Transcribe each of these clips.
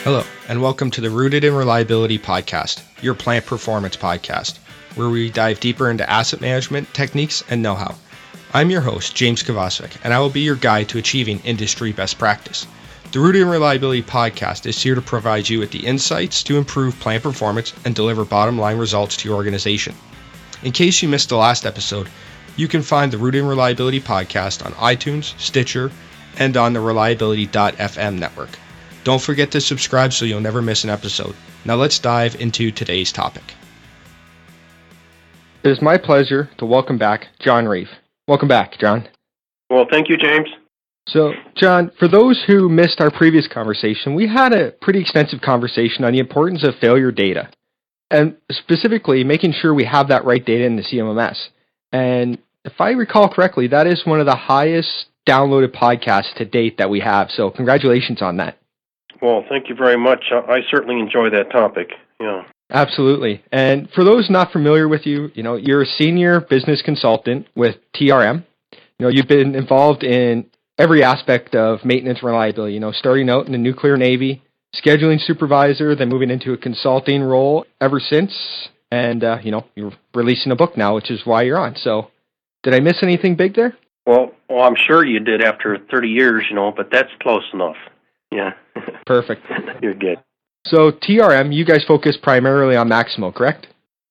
Hello, and welcome to the Rooted in Reliability podcast, your plant performance podcast, where we dive deeper into asset management techniques and know-how. I'm your host, James Kovacevic, and I will be your guide to achieving industry best practice. The Rooted in Reliability podcast is here to provide you with the insights to improve plant performance and deliver bottom-line results to your organization. In case you missed the last episode, you can find the Rooted in Reliability podcast on iTunes, Stitcher, and on the Reliability.fm network. Don't forget to subscribe so you'll never miss an episode. Now let's dive into today's topic. It is my pleasure to welcome back John Reeve. Welcome back, John. Well, thank you, James. So, John, for those who missed our previous conversation, we had a pretty extensive conversation on the importance of failure data, and specifically making sure we have that right data in the CMMS. And if I recall correctly, that is one of the highest downloaded podcasts to date that we have, so congratulations on that. Well, thank you very much. I certainly enjoy that topic. Yeah. Absolutely. And for those not familiar with you, you're a senior business consultant with TRM. You've been involved in every aspect of maintenance reliability, starting out in the nuclear Navy, scheduling supervisor, then moving into a consulting role ever since. And, you're releasing a book now, which is why you're on. So did I miss anything big there? Well, I'm sure you did after 30 years, but that's close enough. Yeah. Perfect. You're good. So TRM, you guys focus primarily on Maximo, correct?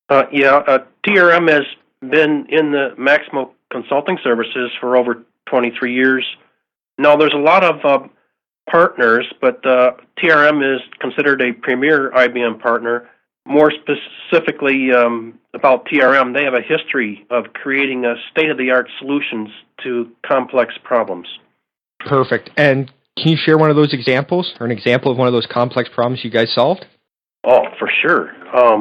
TRM has been in the Maximo consulting services for over 23 years. Now, there's a lot of partners, but TRM is considered a premier IBM partner. More specifically about TRM, they have a history of creating state-of-the-art solutions to complex problems. Perfect. And can you share one of those examples, or an example of one of those complex problems you guys solved? Oh, for sure.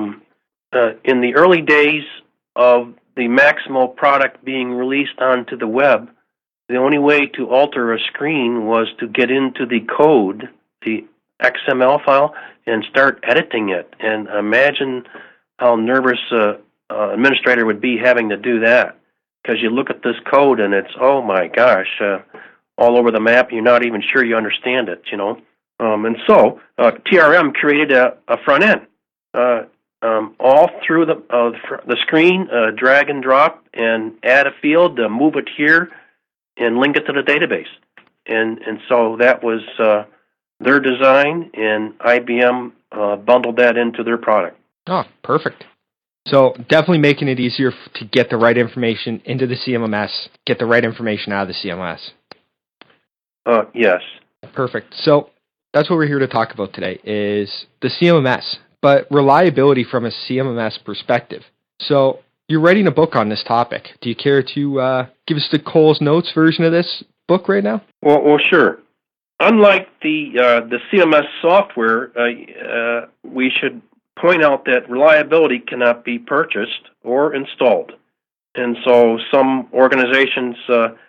In the early days of the Maximo product being released onto the web, the only way to alter a screen was to get into the code, the XML file, and start editing it. And imagine how nervous an administrator would be having to do that, because you look at this code and it's, oh my gosh, all over the map, you're not even sure you understand it, And so TRM created a front end all through the screen, drag and drop, and add a field, move it here, and link it to the database. And so that was their design, and IBM bundled that into their product. Oh, perfect. So definitely making it easier to get the right information into the CMMS, get the right information out of the CMMS. Yes. Perfect. So that's what we're here to talk about today is the CMMS, but reliability from a CMMS perspective. So you're writing a book on this topic. Do you care to give us the Coles Notes version of this book right now? Well, sure. Unlike the CMS software, we should point out that reliability cannot be purchased or installed. And so some organizations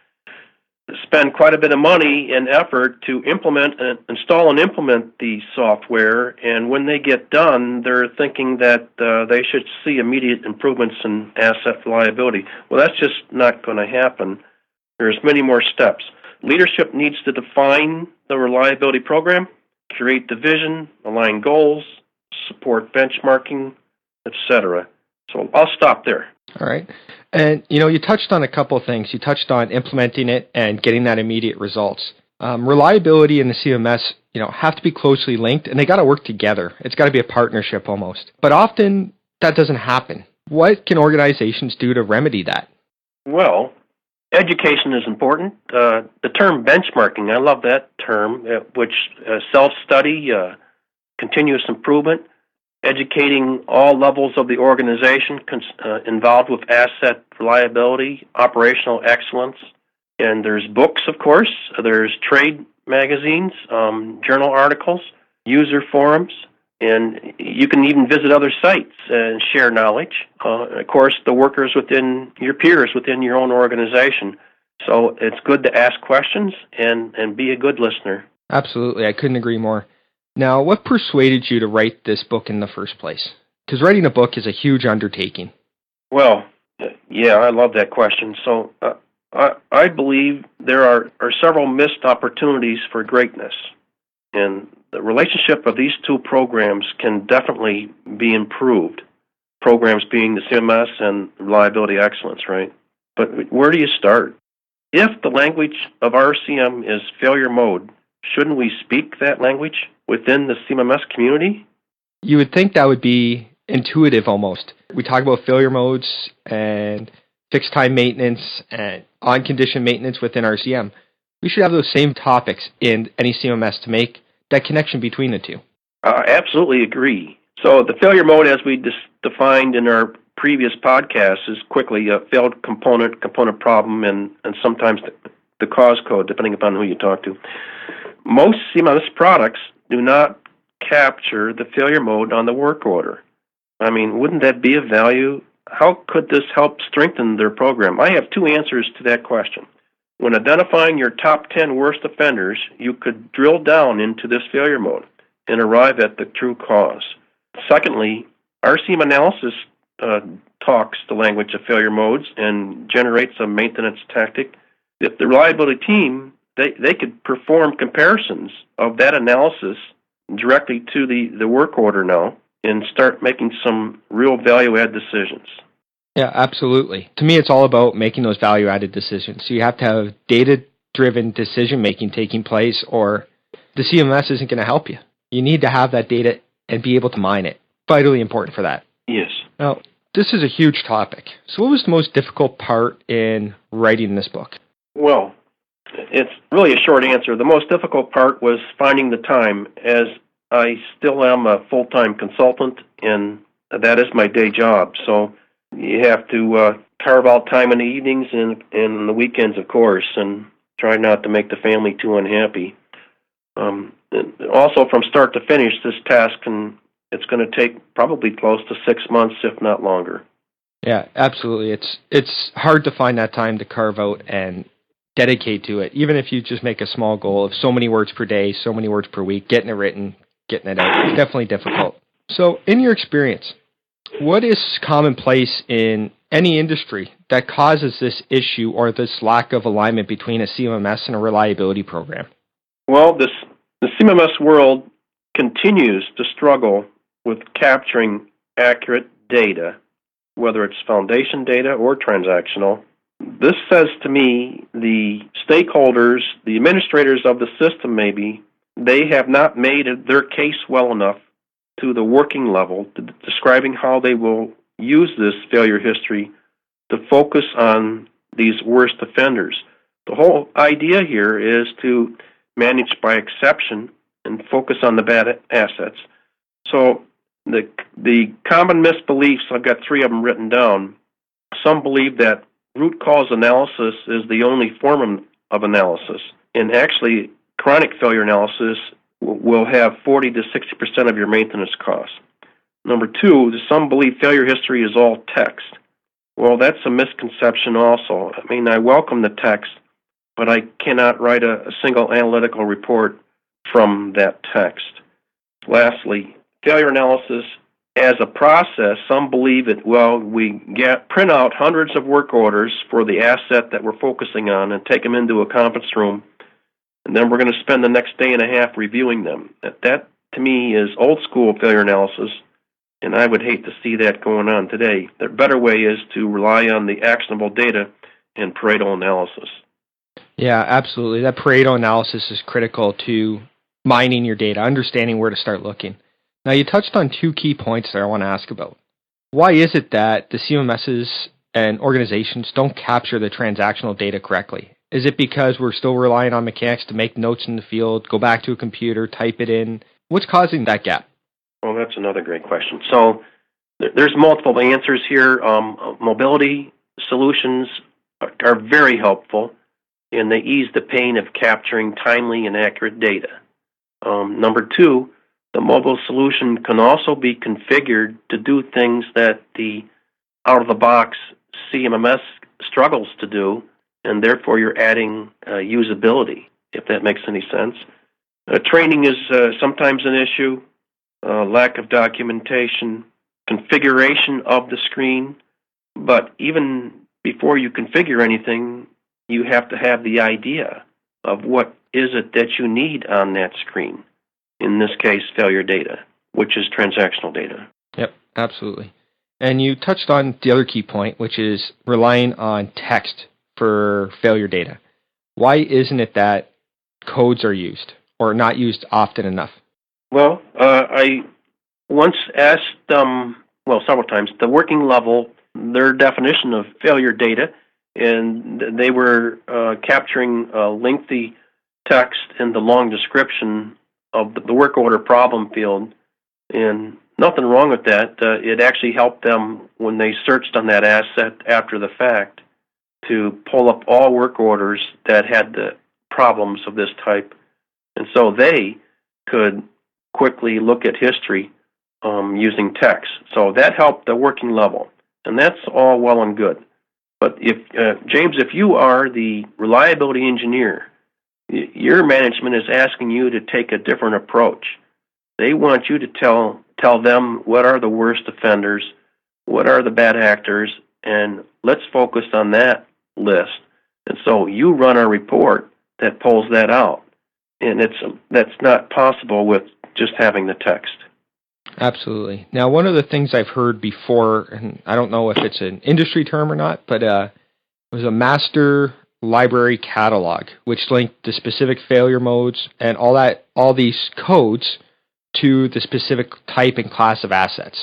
spend quite a bit of money and effort to install and implement the software, and when they get done, they're thinking that they should see immediate improvements in asset reliability. Well, that's just not going to happen. There's many more steps. Leadership needs to define the reliability program, create the vision, align goals, support benchmarking, etc. So I'll stop there. All right. And, you touched on a couple of things. You touched on implementing it and getting that immediate results. Reliability and the CMS, have to be closely linked, and they got to work together. It's got to be a partnership almost. But often that doesn't happen. What can organizations do to remedy that? Well, education is important. The term benchmarking, I love that term, which self-study, continuous improvement, educating all levels of the organization involved with asset reliability, operational excellence. And there's books, of course. There's trade magazines, journal articles, user forums, and you can even visit other sites and share knowledge. Of course, the workers within your peers within your own organization. So it's good to ask questions and be a good listener. Absolutely. I couldn't agree more. Now, what persuaded you to write this book in the first place? Because writing a book is a huge undertaking. Well, yeah, I love that question. So I believe there are several missed opportunities for greatness. And the relationship of these two programs can definitely be improved. Programs being the CMS and Reliability Excellence, right? But where do you start? If the language of RCM is failure mode, shouldn't we speak that language within the CMMS community? You would think that would be intuitive almost. We talk about failure modes and fixed time maintenance and on-condition maintenance within RCM. We should have those same topics in any CMMS to make that connection between the two. I absolutely agree. So the failure mode, as we defined in our previous podcast, is quickly a failed component problem, and sometimes the cause code, depending upon who you talk to. Most CMMS products do not capture the failure mode on the work order. I mean, wouldn't that be of value? How could this help strengthen their program? I have two answers to that question. When identifying your top 10 worst offenders, you could drill down into this failure mode and arrive at the true cause. Secondly, RCM analysis talks the language of failure modes and generates a maintenance tactic. If the reliability team, they could perform comparisons of that analysis directly to the work order now and start making some real value-add decisions. Yeah, absolutely. To me, it's all about making those value-added decisions. So you have to have data-driven decision-making taking place, or the CMS isn't going to help you. You need to have that data and be able to mine it. Vitally important for that. Yes. Now, this is a huge topic. So what was the most difficult part in writing this book? Well, it's really a short answer. The most difficult part was finding the time, as I still am a full-time consultant, and that is my day job. So you have to carve out time in the evenings and the weekends, of course, and try not to make the family too unhappy. Also, from start to finish, this task it's going to take probably close to 6 months, if not longer. Yeah, absolutely. It's hard to find that time to carve out and dedicate to it, even if you just make a small goal of so many words per day, so many words per week, getting it written, getting it out. It's definitely difficult. So, in your experience, what is commonplace in any industry that causes this issue or this lack of alignment between a CMMS and a reliability program? Well, the CMMS world continues to struggle with capturing accurate data, whether it's foundation data or transactional. This says to me the stakeholders, the administrators of the system maybe, they have not made their case well enough to the working level, describing how they will use this failure history to focus on these worst offenders. The whole idea here is to manage by exception and focus on the bad assets. So the common misbeliefs, I've got 3 of them written down. Some believe that root cause analysis is the only form of analysis, and actually chronic failure analysis will have 40 to 60% of your maintenance costs. Number 2, some believe failure history is all text. Well, that's a misconception also. I mean, I welcome the text, but I cannot write a single analytical report from that text. Lastly, failure analysis as a process, some believe that, we print out hundreds of work orders for the asset that we're focusing on and take them into a conference room, and then we're going to spend the next day and a half reviewing them. That to me, is old school failure analysis, and I would hate to see that going on today. The better way is to rely on the actionable data and Pareto analysis. Yeah, absolutely. That Pareto analysis is critical to mining your data, understanding where to start looking. Now, you touched on 2 key points that I want to ask about. Why is it that the CMMSs and organizations don't capture the transactional data correctly? Is it because we're still relying on mechanics to make notes in the field, go back to a computer, type it in? What's causing that gap? Well, that's another great question. So there's multiple answers here. Mobility solutions are very helpful, and they ease the pain of capturing timely and accurate data. Number 2, the mobile solution can also be configured to do things that the out-of-the-box CMMS struggles to do, and therefore you're adding usability, if that makes any sense. Training is sometimes an issue, lack of documentation, configuration of the screen, but even before you configure anything, you have to have the idea of what is it that you need on that screen. in this case, failure data, which is transactional data. Yep, absolutely. And you touched on the other key point, which is relying on text for failure data. Why isn't it that codes are used or not used often enough? Well, I once asked, several times, the working level, their definition of failure data, and they were capturing lengthy text in the long description of the work order problem field, and nothing wrong with that. It actually helped them when they searched on that asset after the fact to pull up all work orders that had the problems of this type, and so they could quickly look at history using text. So that helped the working level, and that's all well and good. But if James, if you are the reliability engineer, your management is asking you to take a different approach. They want you to tell them what are the worst offenders, what are the bad actors, and let's focus on that list. And so you run a report that pulls that out, and that's not possible with just having the text. Absolutely. Now, one of the things I've heard before, and I don't know if it's an industry term or not, but it was a master library catalog, which linked the specific failure modes and all these codes to the specific type and class of assets.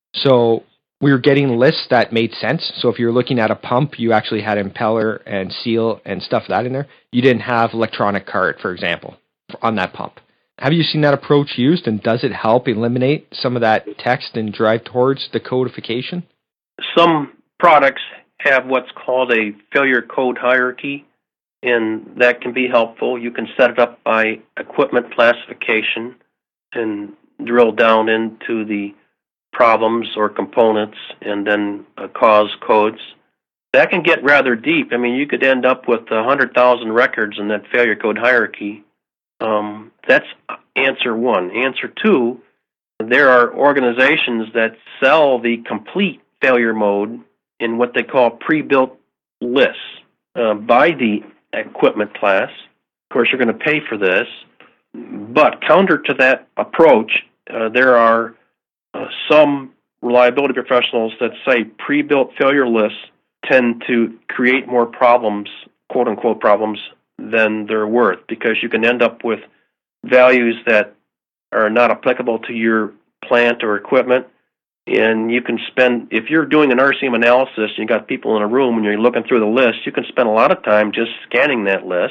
So we were getting lists that made sense. So if you're looking at a pump, you actually had impeller and seal and stuff like that in there. You didn't have electronic cart, for example, on that pump. Have you seen that approach used, and does it help eliminate some of that text and drive towards the codification? Some products have what's called a failure code hierarchy, and that can be helpful. You can set it up by equipment classification and drill down into the problems or components and then cause codes. That can get rather deep. I mean, you could end up with 100,000 records in that failure code hierarchy. That's answer one. Answer two, there are organizations that sell the complete failure mode in what they call pre-built lists by the equipment class. Of course, you're going to pay for this. But counter to that approach, there are some reliability professionals that say pre-built failure lists tend to create more problems, quote-unquote problems, than they're worth, because you can end up with values that are not applicable to your plant or equipment. And you can spend, if you're doing an RCM analysis and you got people in a room and you're looking through the list, you can spend a lot of time just scanning that list.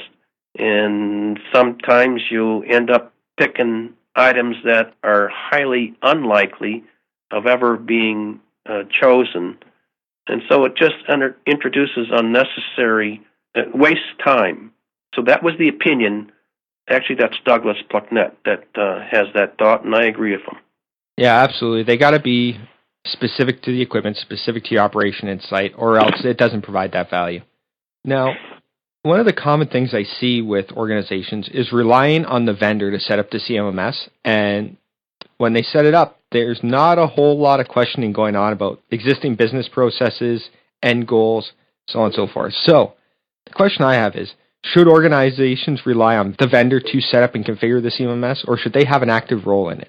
And sometimes you end up picking items that are highly unlikely of ever being chosen. And so it just introduces unnecessary, wastes time. So that was the opinion. Actually, that's Douglas Plucknett that has that thought, and I agree with him. Yeah, absolutely. They got to be specific to the equipment, specific to your operation and site, or else it doesn't provide that value. Now, one of the common things I see with organizations is relying on the vendor to set up the CMMS, and when they set it up, there's not a whole lot of questioning going on about existing business processes, end goals, so on and so forth. So, the question I have is, should organizations rely on the vendor to set up and configure the CMMS, or should they have an active role in it?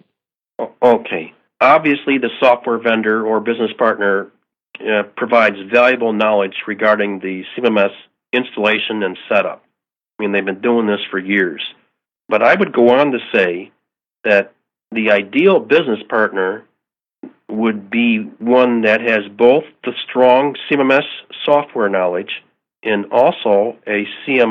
Okay. Obviously, the software vendor or business partner provides valuable knowledge regarding the CMMS installation and setup. I mean, they've been doing this for years. But I would go on to say that the ideal business partner would be one that has both the strong CMMS software knowledge and also a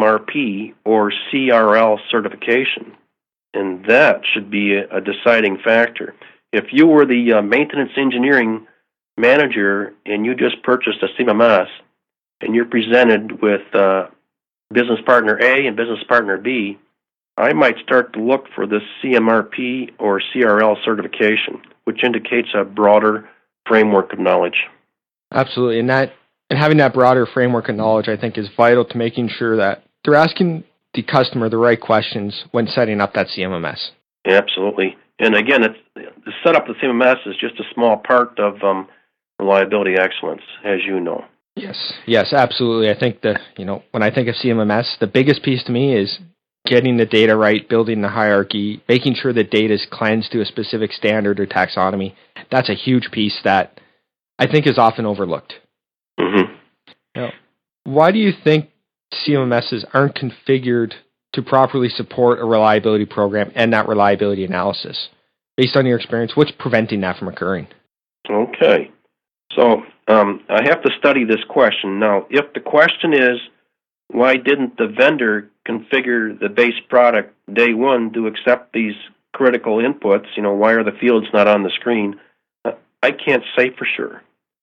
CMRP or CRL certification. And that should be a deciding factor. If you were the maintenance engineering manager and you just purchased a CMMS and you're presented with business partner A and business partner B, I might start to look for this CMRP or CRL certification, which indicates a broader framework of knowledge. Absolutely. And having that broader framework of knowledge, I think, is vital to making sure that they're asking the customer the right questions when setting up that CMMS. Absolutely. And again, the setup of the CMMS is just a small part of reliability excellence, as you know. Yes, absolutely. I think when I think of CMMS, the biggest piece to me is getting the data right, building the hierarchy, making sure the data is cleansed to a specific standard or taxonomy, that's a huge piece that I think is often overlooked. Mm-hmm. Now, why do you think CMMSs aren't configured to properly support a reliability program and that reliability analysis? Based on your experience, what's preventing that from occurring? Okay. So I have to study this question. Now, if the question is, why didn't the vendor configure the base product day one to accept these critical inputs? Why are the fields not on the screen? I can't say for sure.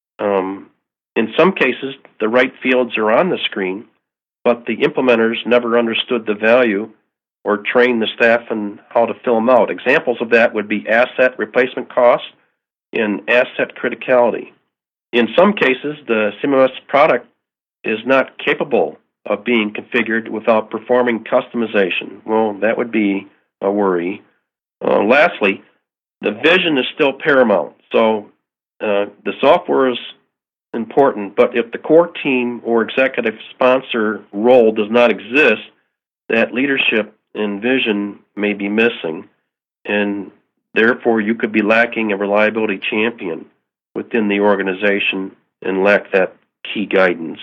In some cases, the right fields are on the screen, but the implementers never understood the value or trained the staff on how to fill them out. Examples of that would be asset replacement cost and asset criticality. In some cases, the CMMS product is not capable of being configured without performing customization. Well, that would be a worry. Lastly, the vision is still paramount. So the software is important, but if the core team or executive sponsor role does not exist, that leadership and vision may be missing, and therefore you could be lacking a reliability champion within the organization and lack that key guidance.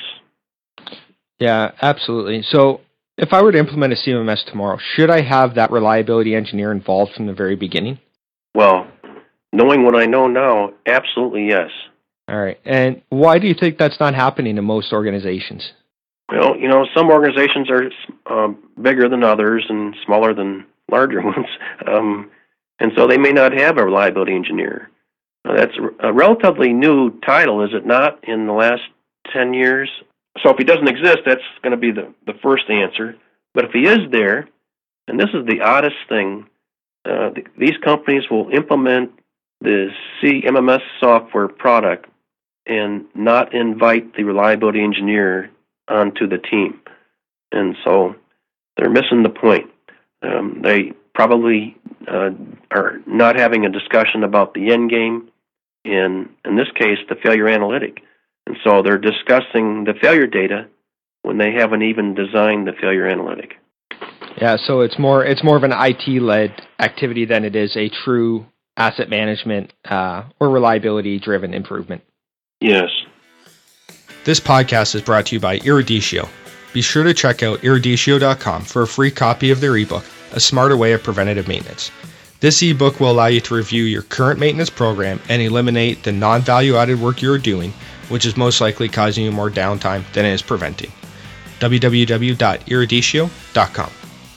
Yeah, absolutely. So if I were to implement a CMMS tomorrow, should I have that reliability engineer involved from the very beginning? Well, knowing what I know now, absolutely yes. All right. And why do you think that's not happening in most organizations? Well, some organizations are bigger than others and smaller than larger ones, and so they may not have a reliability engineer. That's a relatively new title, is it not, in the last 10 years? So if he doesn't exist, that's going to be the first answer. But if he is there, and this is the oddest thing, these companies will implement the CMMS software product and not invite the reliability engineer onto the team. And so they're missing the point. They probably are not having a discussion about the end game, in this case, the failure analytic. And so they're discussing the failure data when they haven't even designed the failure analytic. Yeah, so it's more of an IT-led activity than it is a true asset management or reliability-driven improvement. Yes. This podcast is brought to you by Eruditio. Be sure to check out eruditio.com for a free copy of their ebook, A Smarter Way of Preventative Maintenance. This ebook will allow you to review your current maintenance program and eliminate the non-value-added work you're doing, which is most likely causing you more downtime than it is preventing. www.eruditio.com.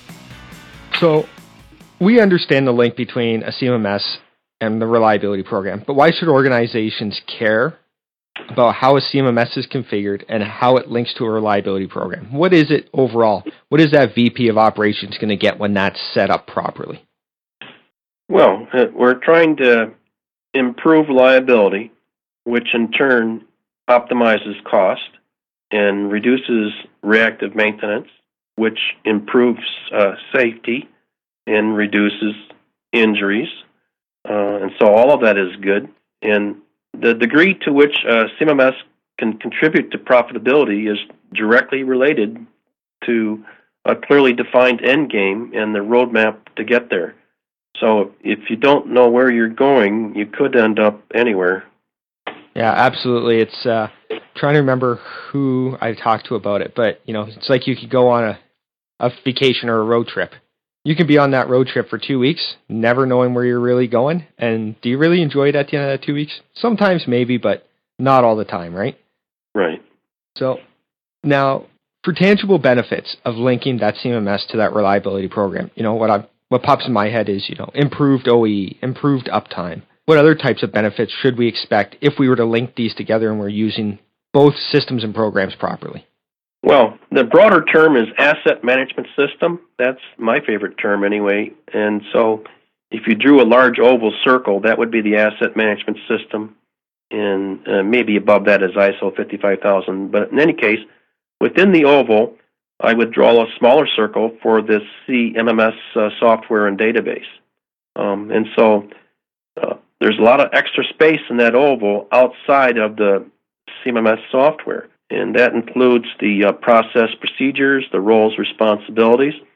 So, we understand the link between a CMMS and the reliability program, but why should organizations care about how a CMMS is configured and how it links to a reliability program? What is it overall? What is that VP of operations going to get when that's set up properly? Well, we're trying to improve reliability, which in turn optimizes cost and reduces reactive maintenance, which improves safety and reduces injuries. And so all of that is good. And the degree to which CMMS can contribute to profitability is directly related to a clearly defined end game and the roadmap to get there. So if you don't know where you're going, you could end up anywhere. Yeah, absolutely. It's trying to remember who I talked to about it, but it's like you could go on a vacation or a road trip. You can be on that road trip for 2 weeks, never knowing where you're really going. And do you really enjoy it at the end of that 2 weeks? Sometimes maybe, but not all the time, right? Right. So now, for tangible benefits of linking that CMMS to that reliability program, what pops in my head is, improved OEE, improved uptime. What other types of benefits should we expect if we were to link these together and we're using both systems and programs properly? Well, the broader term is asset management system. That's my favorite term anyway. And so if you drew a large oval circle, that would be the asset management system. And maybe above that is ISO 55000. But in any case, within the oval, I would draw a smaller circle for this CMMS software and database. And so there's a lot of extra space in that oval outside of the CMMS software. And that includes the process procedures, the roles, responsibilities.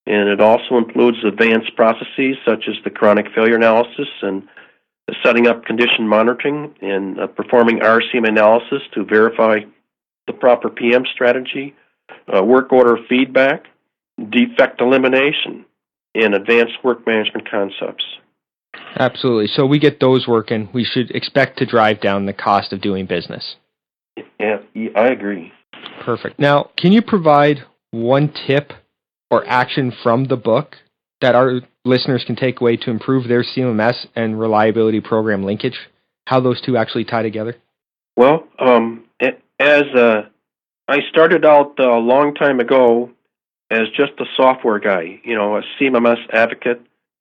and it also includes advanced processes such as the chronic failure analysis and setting up condition monitoring and performing RCM analysis to verify the proper PM strategy, work order feedback, defect elimination, and advanced work management concepts. Absolutely. So we get those working. We should expect to drive down the cost of doing business. Yeah, I agree. Perfect. Now, can you provide one tip or action from the book that our listeners can take away to improve their CMMS and reliability program linkage? How those two actually tie together? Well, I started out a long time ago as just a software guy, a CMMS advocate,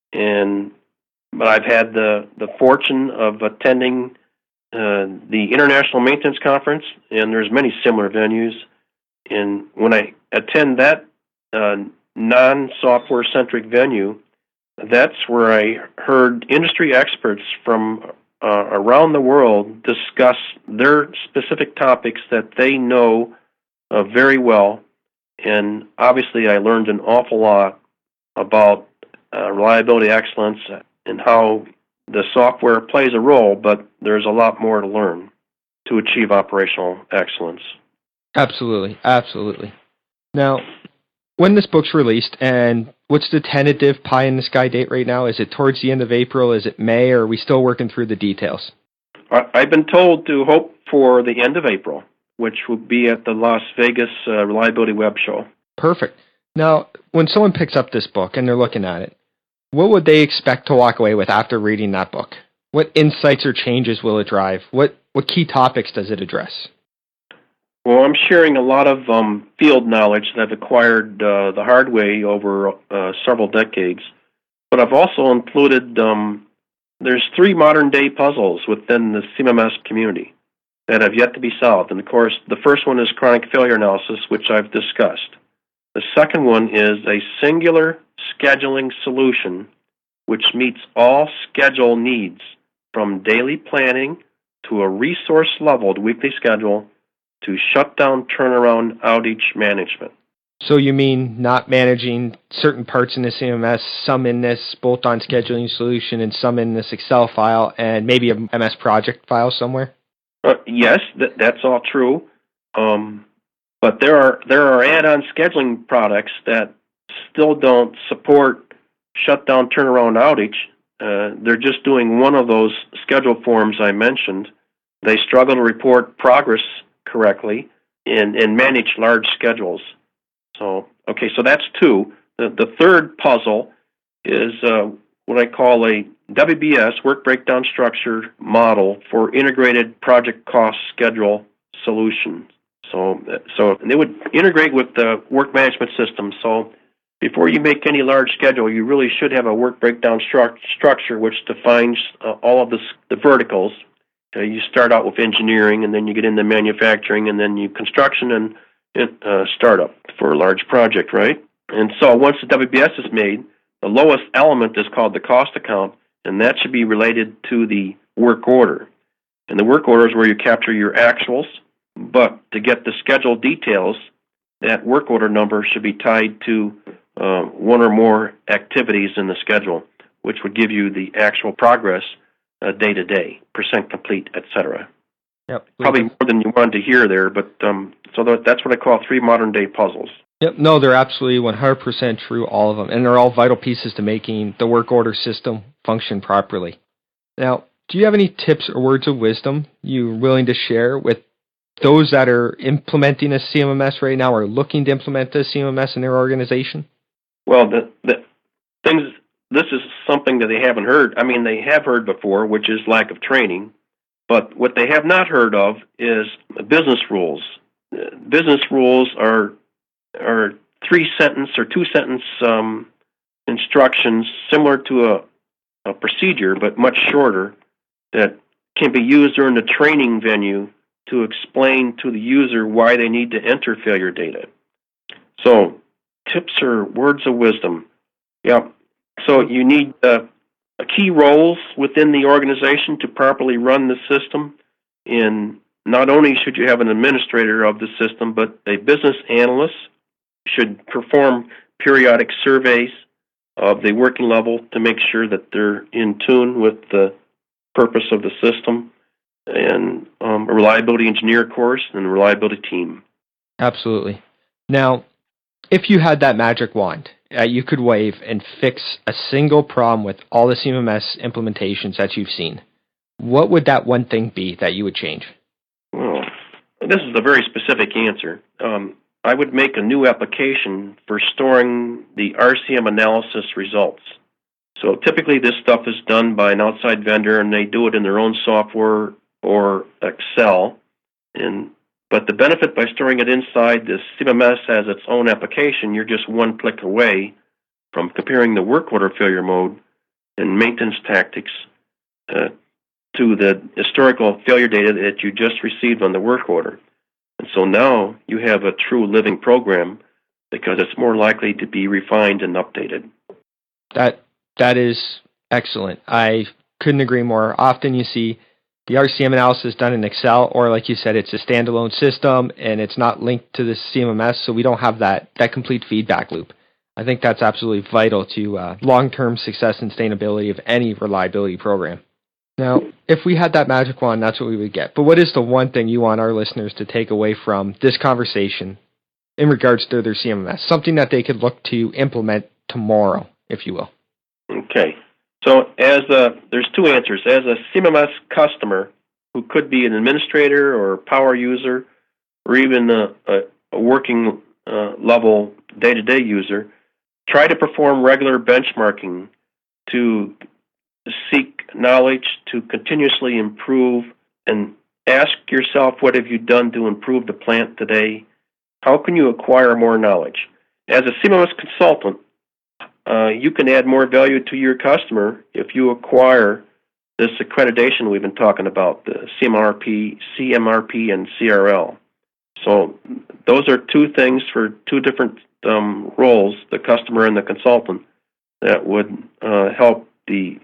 but I've had the fortune of attending the International Maintenance Conference, and there's many similar venues. And when I attend that non-software centric venue, that's where I heard industry experts from around the world discuss their specific topics that they know very well. And obviously I learned an awful lot about reliability excellence and how the software plays a role, but there's a lot more to learn to achieve operational excellence. Absolutely. Absolutely. Now, when this book's released, and what's the tentative pie-in-the-sky date right now? Is it towards the end of April? Is it May? Or are we still working through the details? I've been told to hope for the end of April, which will be at the Las Vegas Reliability Web Show. Perfect. Now, when someone picks up this book and they're looking at it, what would they expect to walk away with after reading that book? What insights or changes will it drive? What key topics does it address? Well, I'm sharing a lot of field knowledge that I've acquired the hard way over several decades. But I've also included, there's 3 modern-day puzzles within the CMMS community that have yet to be solved. And, of course, the first one is chronic failure analysis, which I've discussed. The second one is a singular scheduling solution which meets all schedule needs, from daily planning to a resource-leveled weekly schedule to shutdown, turnaround, outage management. So you mean not managing certain parts in the CMMS, some in this bolt-on scheduling solution and some in this Excel file and maybe a MS project file somewhere? Yes, that's all true. But there are add-on scheduling products that still don't support shutdown, turnaround, outage. They're just doing one of those schedule forms I mentioned. They struggle to report progress correctly and manage large schedules. So that's 2. The third puzzle is what I call a WBS, Work Breakdown Structure Model for Integrated Project Cost Schedule Solutions. So they would integrate with the work management system. So before you make any large schedule, you really should have a work breakdown structure which defines all of the verticals. You start out with engineering, and then you get into manufacturing, and then you construction and startup for a large project, right? And so once the WBS is made, the lowest element is called the cost account, and that should be related to the work order. And the work order is where you capture your actuals, but to get the schedule details, that work order number should be tied to one or more activities in the schedule, which would give you the actual progress day to day, percent complete, etc. Yep. Probably more than you wanted to hear there, but that's what I call 3 modern day puzzles. Yep. No, they're absolutely 100% true, all of them, and they're all vital pieces to making the work order system function properly. Now, do you have any tips or words of wisdom you're willing to share with those that are implementing a CMMS right now or looking to implement a CMMS in their organization? Well, this is something that they haven't heard. I mean, they have heard before, which is lack of training. But what they have not heard of is business rules. Business rules are 3-sentence or 2-sentence instructions similar to a procedure, but much shorter, that can be used during the training venue to explain to the user why they need to enter failure data. So, tips or words of wisdom. Yeah. So you need key roles within the organization to properly run the system. And not only should you have an administrator of the system, but a business analyst should perform periodic surveys of the working level to make sure that they're in tune with the purpose of the system, and a reliability engineer course and a reliability team. Absolutely. Now, if you had that magic wand you could wave and fix a single problem with all the CMMS implementations that you've seen, what would that one thing be that you would change? Well, this is a very specific answer. I would make a new application for storing the RCM analysis results. So typically this stuff is done by an outside vendor, and they do it in their own software or Excel. But the benefit by storing it inside the CMMS as its own application, you're just one click away from comparing the work order failure mode and maintenance tactics to the historical failure data that you just received on the work order. And so now you have a true living program because it's more likely to be refined and updated. That is excellent. I couldn't agree more. Often you see the RCM analysis done in Excel, or like you said, it's a standalone system and it's not linked to the CMMS, so we don't have that complete feedback loop. I think that's absolutely vital to long-term success and sustainability of any reliability program. Now, if we had that magic wand, that's what we would get. But what is the one thing you want our listeners to take away from this conversation in regards to their CMMS? Something that they could look to implement tomorrow, if you will. Okay. So there's two answers. As a CMMS customer, who could be an administrator or power user, or even a working level day-to-day user, try to perform regular benchmarking to seek knowledge, to continuously improve, and ask yourself, what have you done to improve the plant today? How can you acquire more knowledge? As a CMMS consultant, you can add more value to your customer if you acquire this accreditation we've been talking about, the CMRP, and CRL. So those are two things for two different roles, the customer and the consultant, that would help the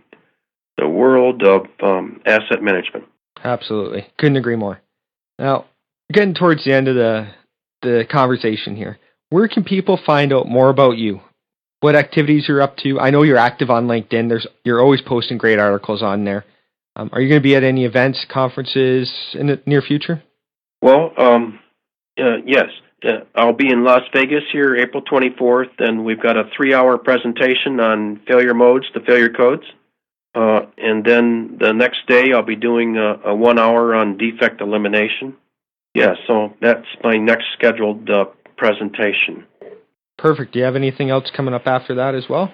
world of asset management. Absolutely. Couldn't agree more. Now, getting towards the end of the conversation here, where can people find out more about you? What activities you're up to? I know you're active on LinkedIn. You're always posting great articles on there. Are you going to be at any events, conferences in the near future? Well, yes. I'll be in Las Vegas here April 24th, and we've got a 3-hour presentation on failure modes, the failure codes. And then the next day I'll be doing a 1 hour on defect elimination. Yeah, so that's my next scheduled presentation. Perfect. Do you have anything else coming up after that as well?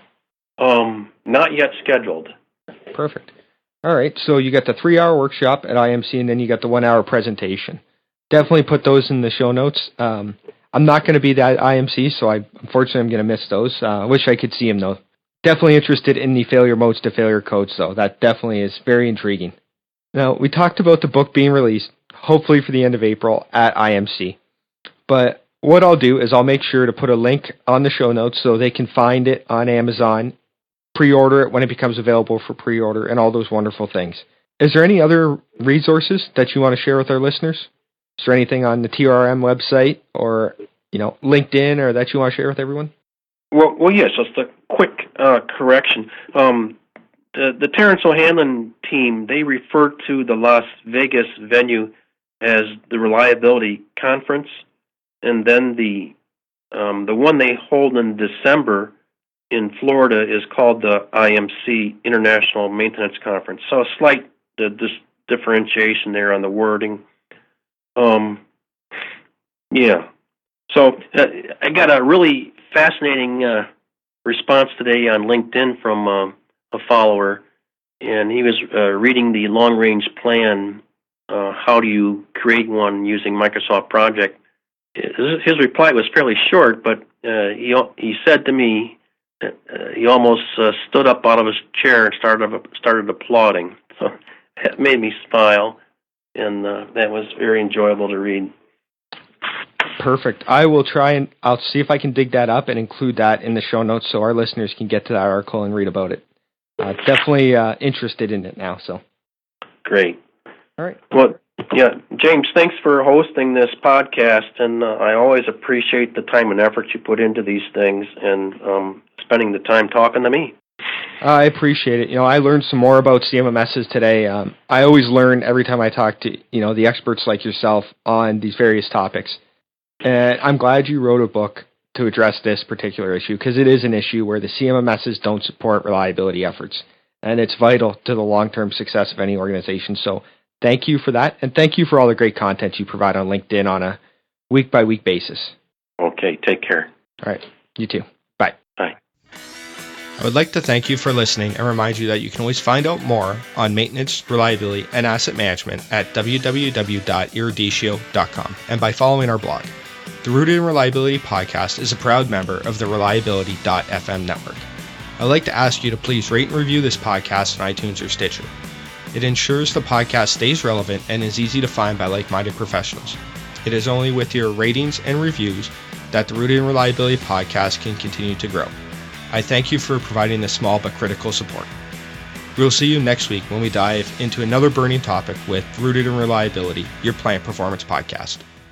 Not yet scheduled. Perfect. All right, so you got the 3-hour workshop at IMC, and then you got the 1 hour presentation. Definitely put those in the show notes. I'm not going to be at IMC, so unfortunately I'm going to miss those. I wish I could see them, though. Definitely interested in the failure modes to failure codes, though. That definitely is very intriguing. Now, we talked about the book being released, hopefully for the end of April, at IMC. But what I'll do is I'll make sure to put a link on the show notes so they can find it on Amazon, pre-order it when it becomes available for pre-order, and all those wonderful things. Is there any other resources that you want to share with our listeners? Is there anything on the TRM website or LinkedIn or that you want to share with everyone? Well, yes. Just a quick correction. The Terrence O'Hanlon team, they refer to the Las Vegas venue as the Reliability Conference, and then the one they hold in December in Florida is called the IMC International Maintenance Conference. So a slight differentiation there on the wording. Yeah. So I got a really fascinating response today on LinkedIn from a follower, and he was reading the long-range plan, how do you create one using Microsoft Project. His reply was fairly short, but he said to me, he almost stood up out of his chair and started applauding. So that made me smile, and that was very enjoyable to read. Perfect. I will try and I'll see if I can dig that up and include that in the show notes so our listeners can get to that article and read about it. Definitely interested in it now. So great. All right. Well, Yeah, James, thanks for hosting this podcast, and I always appreciate the time and effort you put into these things and spending the time talking to me. I appreciate it. I learned some more about CMMSs today. I always learn every time I talk to, the experts like yourself on these various topics. And I'm glad you wrote a book to address this particular issue, because it is an issue where the CMMSs don't support reliability efforts. And it's vital to the long-term success of any organization. So thank you for that. And thank you for all the great content you provide on LinkedIn on a week-by-week basis. Okay, take care. All right, you too. Bye. Bye. I would like to thank you for listening and remind you that you can always find out more on maintenance, reliability, and asset management at www.eruditio.com and by following our blog. The Rooted in Reliability podcast is a proud member of the Reliability.fm network. I'd like to ask you to please rate and review this podcast on iTunes or Stitcher. It ensures the podcast stays relevant and is easy to find by like-minded professionals. It is only with your ratings and reviews that the Rooted in Reliability podcast can continue to grow. I thank you for providing this small but critical support. We'll see you next week when we dive into another burning topic with Rooted in Reliability, your plant performance podcast.